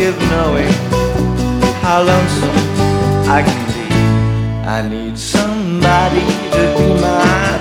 of knowing how lonesome I can be. I need somebody to be mine.